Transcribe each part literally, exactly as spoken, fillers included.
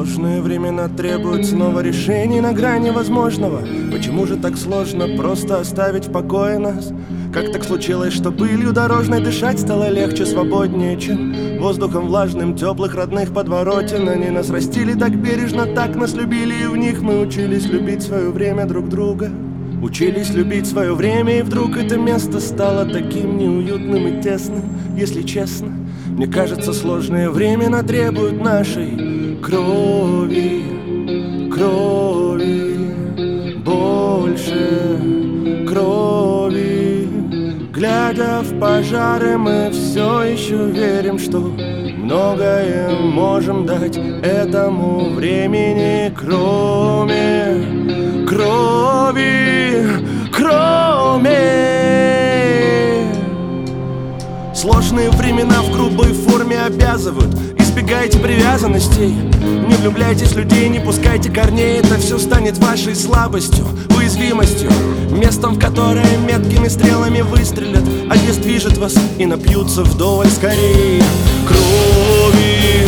Сложные времена требуют снова решений на грани возможного. Почему же так сложно просто оставить в покое нас? Как так случилось, что пылью дорожной дышать стало легче, свободнее, чем воздухом влажным теплых родных подворотен? Они нас растили так бережно, так нас любили, и в них мы учились любить свое время друг друга. Учились любить свое время, и вдруг это место стало таким неуютным и тесным. Если честно, мне кажется, сложные времена требуют нашей крови, крови, больше крови. Глядя в пожары, мы все еще верим, что многое можем дать этому времени, кроме крови, кроме. Сложные времена в грубой форме обязывают. Избегайте привязанностей, не влюбляйтесь в людей, не пускайте корней. Это все станет вашей слабостью, уязвимостью, местом, в которое меткими стрелами выстрелят, а где движет вас и напьются вдоволь скорее. Крови,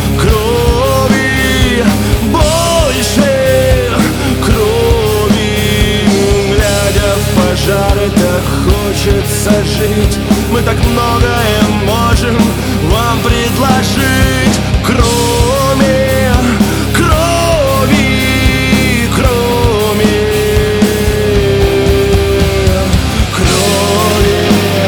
крови, больше крови. Глядя в пожары, так хочется жить. Мы так многое можем вам предложить, кроме крови, кроме крови.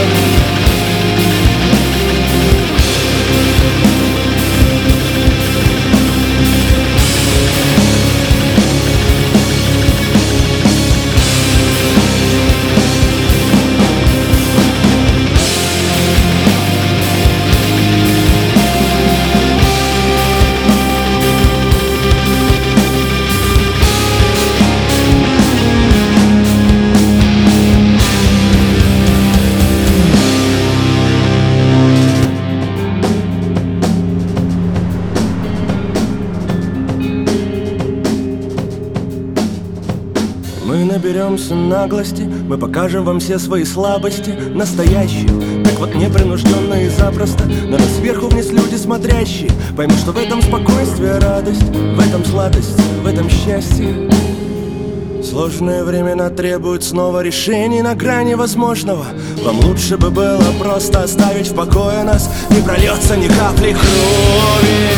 Мы наберемся наглости, мы покажем вам все свои слабости, настоящие, так вот непринужденно и запросто. На нас сверху вниз люди смотрящие поймут, что в этом спокойствие радость, в этом сладость, в этом счастье. Сложные времена требуют снова решений на грани возможного. Вам лучше бы было просто оставить в покое нас. Не прольется ни капли крови.